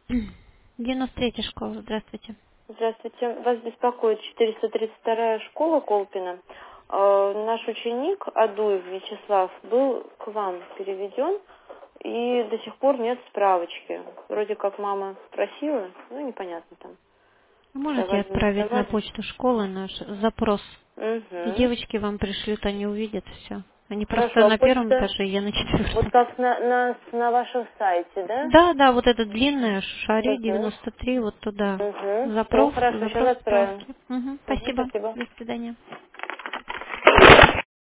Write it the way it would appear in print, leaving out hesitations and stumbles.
93-я школа, здравствуйте. Здравствуйте. Вас беспокоит 432-я школа Колпино. Наш ученик Адуев Вячеслав был к вам переведен, и до сих пор нет справочки. Вроде как мама просила, ну непонятно там. Можете Давали, не отправить на давали. почту школы наш запрос. И Угу. девочки вам пришлют, они увидят все. Они просто Хорошо, а на первом почта этаже, я на вот 4-м. как на вашем сайте, да? Да, да, вот эта длинная шари Угу. 93, вот туда. Угу. Все, Запрос, хорошо, сейчас запрос отправим. справки. Угу, Угу, спасибо. спасибо. До свидания.